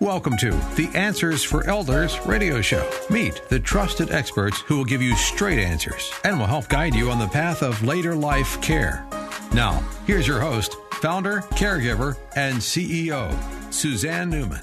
Welcome to the Answers for Elders radio show. Meet the trusted experts who will give you straight answers and will help guide you on the path of later life care. Now, here's your host, founder, caregiver, and CEO, Suzanne Newman.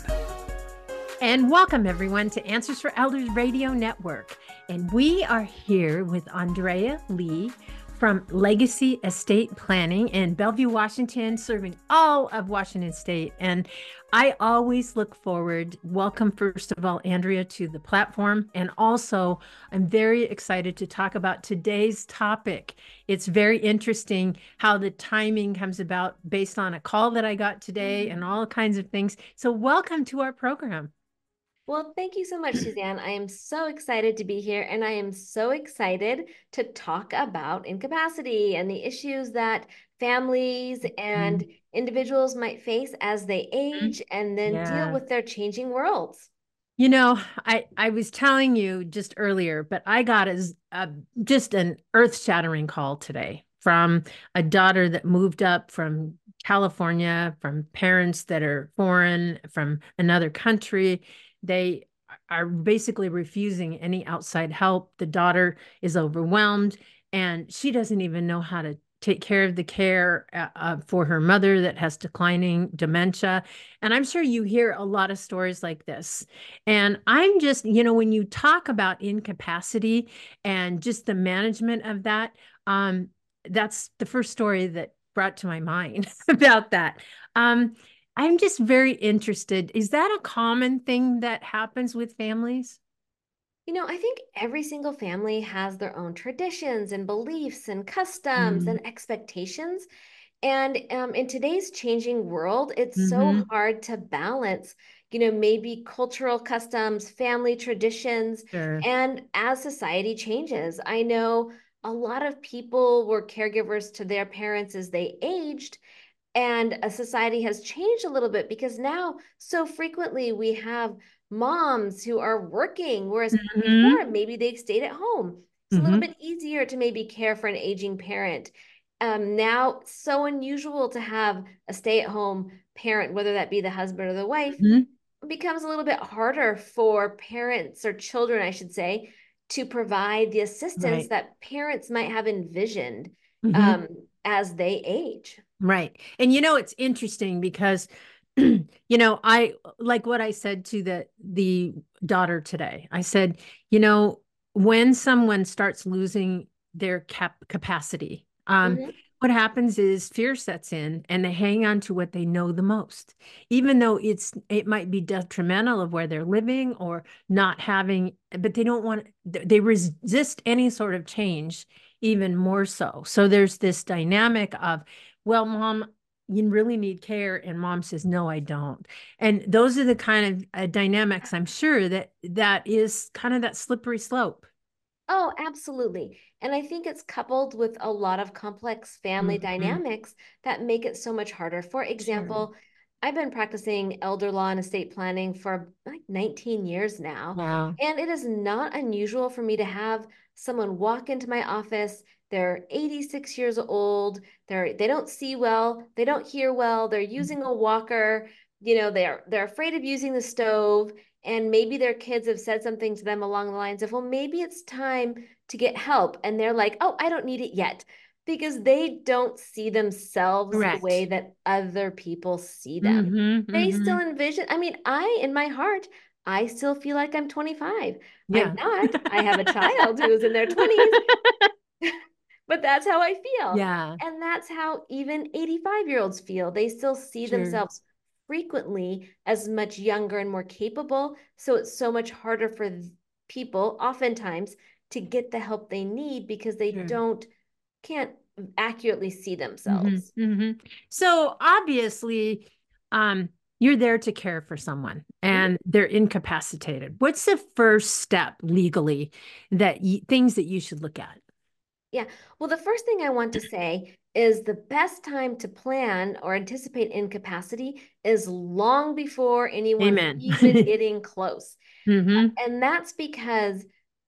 And welcome, everyone, to Answers for Elders Radio Network. And we are here with Andrea Lee from Legacy Estate Planning in Bellevue, Washington, serving all of Washington State. And I always look forward. Welcome, first of all, Andrea, to the platform. And also, I'm very excited to talk about today's topic. It's very interesting how the timing comes about based on a call that I got today and all kinds of things. So welcome to our program. Well, thank you so much, Suzanne. I am so excited to be here, and I am so excited to talk about incapacity and the issues that families and individuals might face as they age and then deal with their changing worlds. You know, I was telling you just earlier, but I got just an earth-shattering call today from a daughter that moved up from California, from parents that are foreign, from another country. They are basically refusing any outside help. The daughter is overwhelmed, and she doesn't even know how to take care of the care for her mother that has declining dementia. And I'm sure you hear a lot of stories like this. And I'm just, when you talk about incapacity and just the management of that, that's the first story that brought to my mind about that. I'm just very interested. Is that a common thing that happens with families? I think every single family has their own traditions and beliefs and customs and expectations. And in today's changing world, it's so hard to balance, maybe cultural customs, family traditions, and as society changes. I know a lot of people were caregivers to their parents as they aged. And a society has changed a little bit because now so frequently we have moms who are working, whereas before maybe they stayed at home. It's a little bit easier to maybe care for an aging parent. Now it's so unusual to have a stay-at-home parent, whether that be the husband or the wife. It becomes a little bit harder for parents or children, I should say, to provide the assistance that parents might have envisioned as they age. Right. And it's interesting because, I like what I said to the daughter today. I said, when someone starts losing their capacity, what happens is fear sets in and they hang on to what they know the most, even though it might be detrimental of where they're living or not having, but they resist any sort of change even more so. So there's this dynamic of, well, mom, you really need care. And mom says, no, I don't. And those are the kind of dynamics, I'm sure, that is kind of that slippery slope. Oh, absolutely. And I think it's coupled with a lot of complex family dynamics that make it so much harder. For example, I've been practicing elder law and estate planning for like 19 years now. Wow. And it is not unusual for me to have someone walk into my office. They're 86 years old. They don't see well. They don't hear well. They're using a walker. They're afraid of using the stove. And maybe their kids have said something to them along the lines of, well, maybe it's time to get help. And they're like, oh, I don't need it yet, because they don't see themselves the way that other people see them. They still envision, in my heart, I still feel like I'm 25. Yeah. I'm not. I have a child who's in their 20s. But that's how I feel. Yeah. And that's how even 85-year-olds feel. They still see themselves frequently as much younger and more capable. So it's so much harder for people oftentimes to get the help they need because they can't accurately see themselves. So obviously, you're there to care for someone and they're incapacitated. What's the first step legally things that you should look at? Yeah. Well, the first thing I want to say is the best time to plan or anticipate incapacity is long before anyone's even getting close. And that's because,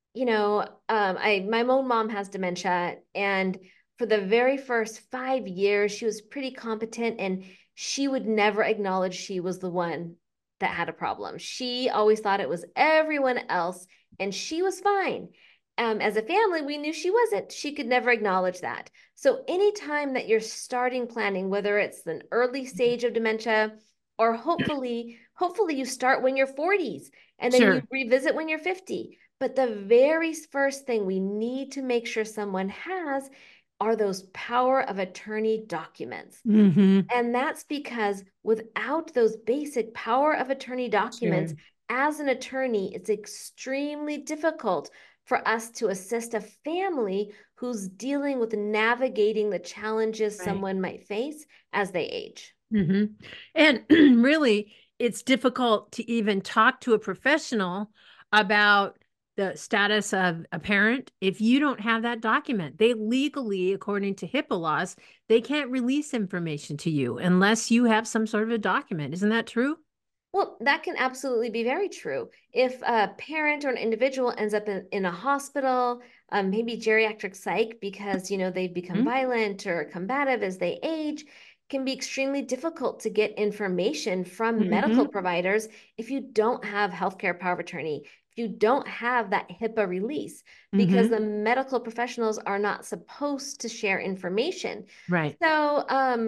my own mom has dementia, and for the very first 5 years, she was pretty competent, and she would never acknowledge she was the one that had a problem. She always thought it was everyone else, and she was fine. As a family, we knew she wasn't. She could never acknowledge that. So anytime that you're starting planning, whether it's an early stage of dementia, or hopefully you start when you're 40s and then you Sure. revisit when you're 50. But the very first thing we need to make sure someone has are those power of attorney documents. Mm-hmm. And that's because without those basic power of attorney documents, Sure. as an attorney, it's extremely difficult for us to assist a family who's dealing with navigating the challenges Right. someone might face as they age. Mm-hmm. And really, it's difficult to even talk to a professional about the status of a parent if you don't have that document. They legally, according to HIPAA laws, they can't release information to you unless you have some sort of a document. Isn't that true? Well, that can absolutely be very true. If a parent or an individual ends up in a hospital, maybe geriatric psych, because they've become violent or combative as they age, can be extremely difficult to get information from Mm-hmm. medical providers if you don't have healthcare power of attorney, if you don't have that HIPAA release, because Mm-hmm. the medical professionals are not supposed to share information. Right. So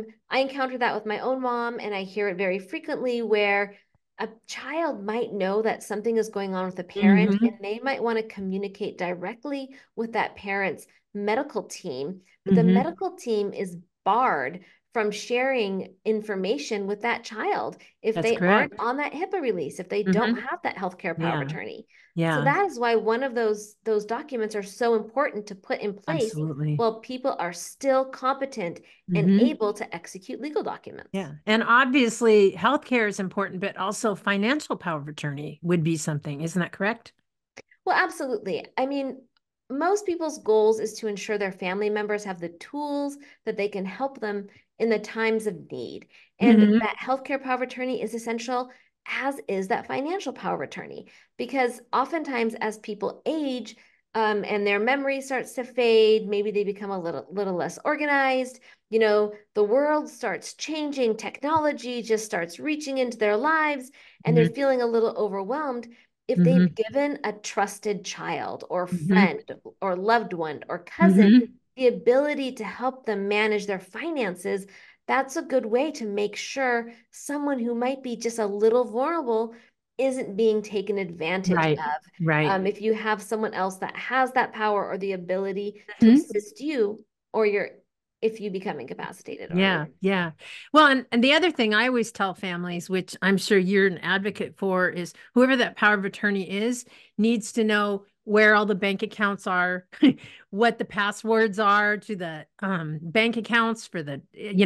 I encounter that with my own mom, and I hear it very frequently where a child might know that something is going on with a parent, and Mm-hmm. they might want to communicate directly with that parent's medical team, but the Mm-hmm. medical team is barred from sharing information with that child if That's they aren't correct. on that HIPAA release, if they don't Mm-hmm. have that healthcare power of Yeah. attorney. So Yeah. that is why one of those documents are so important to put in place Absolutely. while people are still competent and Mm-hmm. able to execute legal documents. Yeah. And obviously, healthcare is important, but also financial power of attorney would be something. Isn't that correct? Well, absolutely. I mean, most people's goals is to ensure their family members have the tools that they can help them in the times of need. And Mm-hmm. that healthcare power of attorney is essential, as is that financial power of attorney. Because oftentimes, as people age, and their memory starts to fade, maybe they become a little less organized. The world starts changing, technology just starts reaching into their lives, and they're feeling a little overwhelmed. If they've Mm-hmm. given a trusted child or Mm-hmm. friend or loved one or cousin Mm-hmm. the ability to help them manage their finances, that's a good way to make sure someone who might be just a little vulnerable isn't being taken advantage Right. of. Right. If you have someone else that has that power or the ability to Mhm. assist you, or if you become incapacitated Yeah, early. yeah. Well, and the other thing I always tell families, which I'm sure you're an advocate for, is whoever that power of attorney is needs to know where all the bank accounts are, what the passwords are to the bank accounts for the,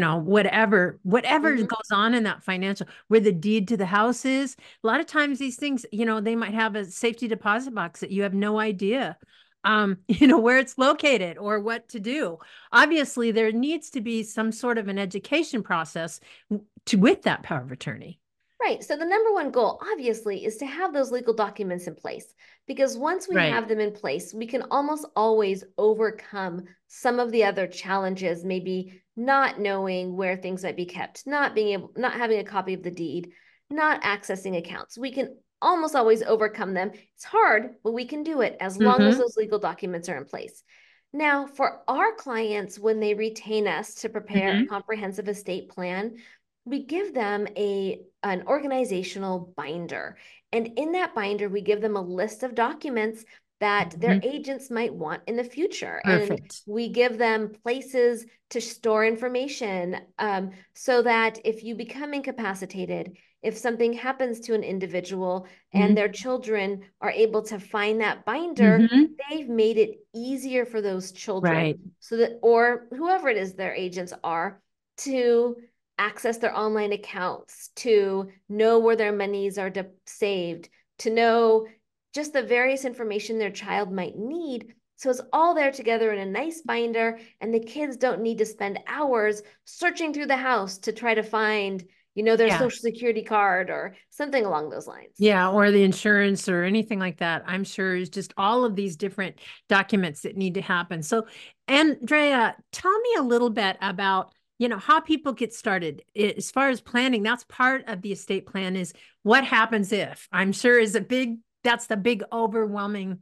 whatever Mhm. goes on in that financial, where the deed to the house is. A lot of times these things, they might have a safety deposit box that you have no idea, where it's located or what to do. Obviously there needs to be some sort of an education process with that power of attorney. Right. So the number one goal, obviously, is to have those legal documents in place, because once we Right. have them in place, we can almost always overcome some of the other challenges, maybe not knowing where things might be kept, not having a copy of the deed, not accessing accounts. We can almost always overcome them. It's hard, but we can do it as long as Mm-hmm. those legal documents are in place. Now, for our clients, when they retain us to prepare a Mm-hmm. comprehensive estate plan, we give them an organizational binder. And in that binder, we give them a list of documents that their Mm-hmm. agents might want in the future. And Perfect. we give them places to store information, so that if you become incapacitated, if something happens to an individual and their Mm-hmm. children are able to find that binder, Mm-hmm. they've made it easier for those children, Right. so that, or whoever it is their agents are, to access their online accounts, to know where their monies are saved, to know just the various information their child might need. So it's all there together in a nice binder, and the kids don't need to spend hours searching through the house to try to find, their Yeah. social security card or something along those lines. Yeah, or the insurance or anything like that. I'm sure is just all of these different documents that need to happen. So, Andrea, tell me a little bit about, how people get started as far as planning, that's part of the estate plan is what happens if. I'm sure is that's the big overwhelming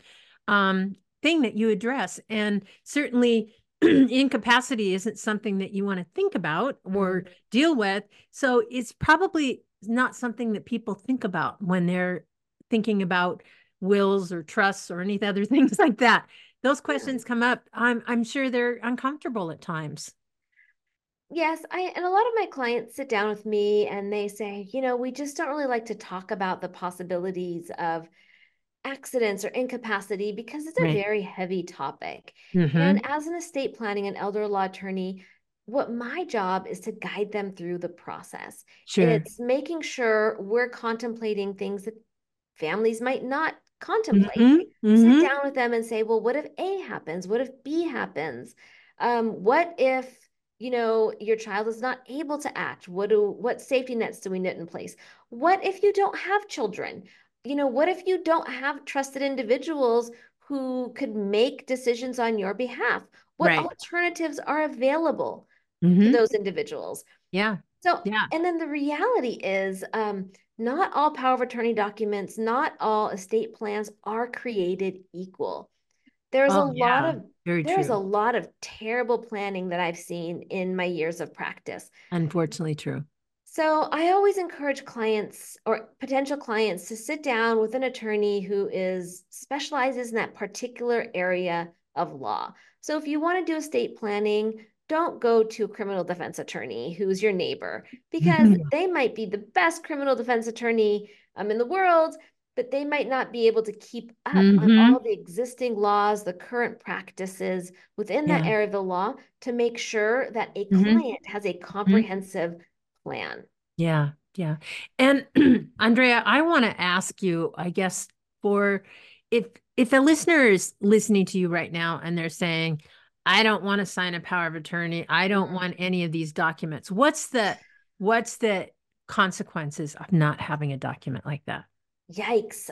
thing that you address. And certainly incapacity isn't something that you want to think about or deal with. So it's probably not something that people think about when they're thinking about wills or trusts or any other things like that. Those questions come up. I'm sure they're uncomfortable at times. Yes, and a lot of my clients sit down with me and they say, we just don't really like to talk about the possibilities of accidents or incapacity because it's a Right. very heavy topic. Mm-hmm. And as an estate planning and elder law attorney, what my job is to guide them through the process. Sure. It's making sure we're contemplating things that families might not contemplate. Mm-hmm. Sit Mm-hmm. down with them and say, well, what if A happens? What if B happens? What if your child is not able to act? What safety nets do we knit in place? What if you don't have children? What if you don't have trusted individuals who could make decisions on your behalf? What Right. alternatives are available to Mm-hmm. those individuals? Yeah. So, Yeah. and then the reality is, not all power of attorney documents, not all estate plans are created equal. There's a Oh, lot yeah. of Very there's a true. lot of terrible planning that I've seen in my years of practice. Unfortunately true. So I always encourage clients or potential clients to sit down with an attorney who specializes in that particular area of law. So if you want to do estate planning, don't go to a criminal defense attorney who's your neighbor because they might be the best criminal defense attorney in the world, but they might not be able to keep up on Mm-hmm. all the existing laws, the current practices within that Yeah. area of the law to make sure that a Mm-hmm. client has a Mm-hmm. comprehensive plan. Yeah. Yeah. And Andrea, I want to ask you, I guess, for if a listener is listening to you right now and they're saying, I don't want to sign a power of attorney, I don't want any of these documents. What's the consequences of not having a document like that? Yikes.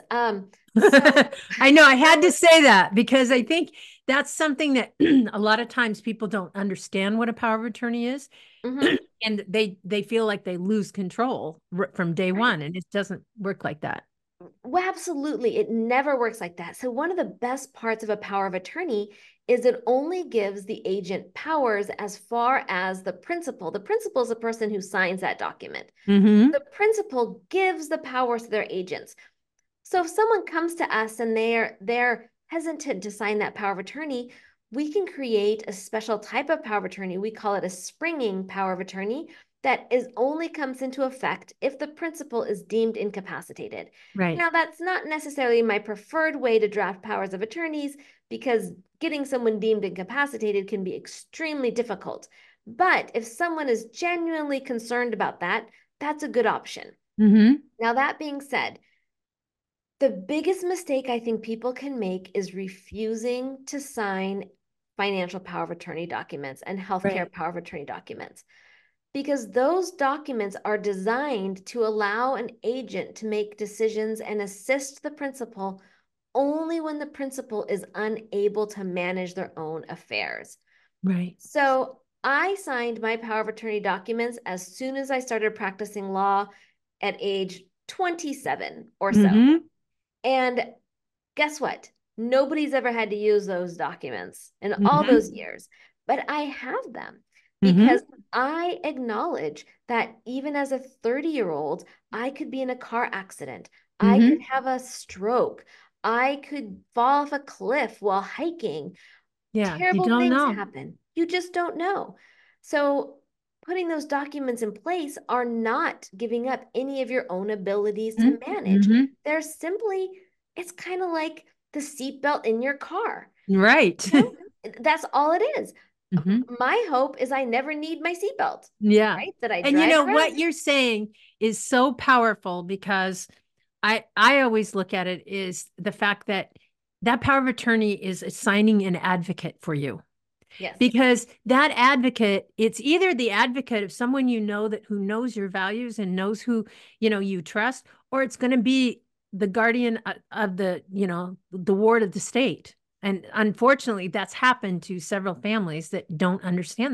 So I know I had to say that because I think that's something that a lot of times people don't understand what a power of attorney is. mhm, And they feel like they lose control from day right. one, and it doesn't work like that. Well, absolutely. It never works like that. So one of the best parts of a power of attorney is it only gives the agent powers as far as the principal. The principal is the person who signs that document. Mm-hmm. The principal gives the powers to their agents. So if someone comes to us and they're hesitant to sign that power of attorney, we can create a special type of power of attorney. We call it a springing power of attorney that is only comes into effect if the principal is deemed incapacitated. Right. Now, that's not necessarily my preferred way to draft powers of attorneys because getting someone deemed incapacitated can be extremely difficult. But if someone is genuinely concerned about that, that's a good option. Mm-hmm. Now, that being said, the biggest mistake I think people can make is refusing to sign financial power of attorney documents and healthcare Right. power of attorney documents because those documents are designed to allow an agent to make decisions and assist the principal only when the principal is unable to manage their own affairs. Right. So I signed my power of attorney documents as soon as I started practicing law at age 27 or so. Mm-hmm. And guess what? Nobody's ever had to use those documents in all Mm-hmm. those years, but I have them Mm-hmm. because I acknowledge that even as a 30-year-old, I could be in a car accident. I could Mm-hmm. have a stroke. I could fall off a cliff while hiking. Yeah. You Terrible don't things know. happen. You just don't know. So putting those documents in place are not giving up any of your own abilities to manage. Mm-hmm. They're simply, it's kind of like the seatbelt in your car. Right. You know, that's all it is. Mm-hmm. My hope is I never need my seatbelt, Yeah. right? That I And you drive know around. what you're saying is so powerful because I always look at it is the fact that that power of attorney is assigning an advocate for you. Yes. Because that advocate, it's either the advocate of someone you know that who knows your values and knows who, you trust, or it's going to be the guardian of the ward of the state. And unfortunately, that's happened to several families that don't understand that.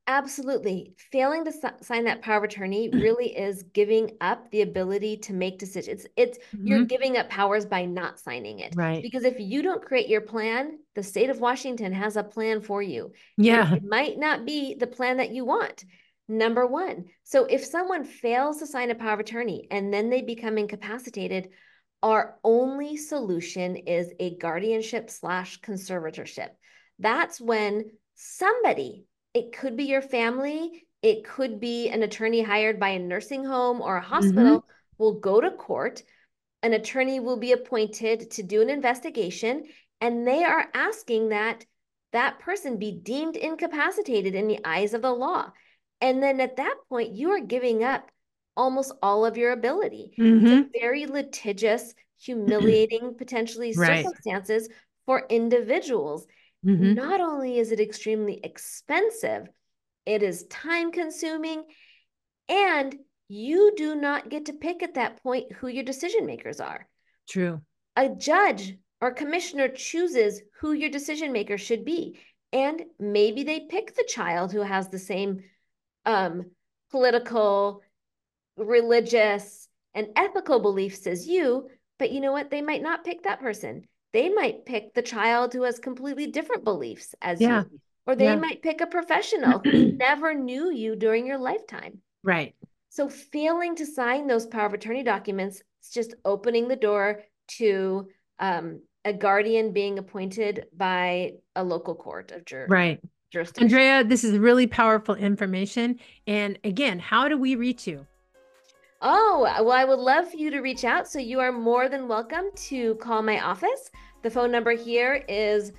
Absolutely. Failing to sign that power of attorney really is giving up the ability to make decisions. You're giving up powers by not signing it. Right. Because if you don't create your plan, the state of Washington has a plan for you. Yeah. And it might not be the plan that you want. Number one. So if someone fails to sign a power of attorney and then they become incapacitated, our only solution is a guardianship/conservatorship. That's when somebody, it could be your family, it could be an attorney hired by a nursing home or a hospital, will go to court. An attorney will be appointed to do an investigation, and they are asking that that person be deemed incapacitated in the eyes of the law. And then at that point, you are giving up almost all of your ability. It's a very litigious, humiliating, potentially circumstances for individuals. Not only is it extremely expensive, it is time consuming, and you do not get to pick at that point who your decision makers are. True. A judge or commissioner chooses who your decision maker should be. And maybe they pick the child who has the same political, religious, and ethical beliefs as you, but you know what? They might not pick that person. They might pick the child who has completely different beliefs as you, or they might pick a professional who never knew you during your lifetime. Right. So failing to sign those power of attorney documents, it's just opening the door to a guardian being appointed by a local court of jurisdiction. Andrea, this is really powerful information. And again, how do we reach you? Oh, well, I would love for you to reach out. So you are more than welcome to call my office. The phone number here is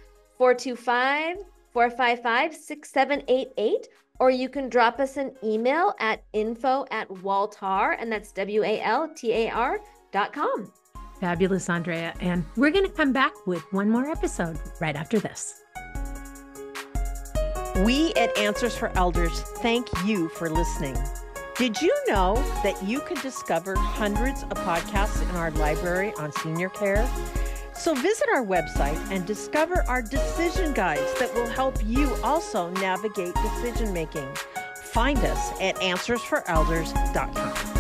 425-455-6788, or you can drop us an email at info@waltar, and that's WALTAR.com. Fabulous, Andrea. And we're going to come back with one more episode right after this. We at Answers for Elders thank you for listening. Did you know that you can discover hundreds of podcasts in our library on senior care? So visit our website and discover our decision guides that will help you also navigate decision making. Find us at answersforelders.com.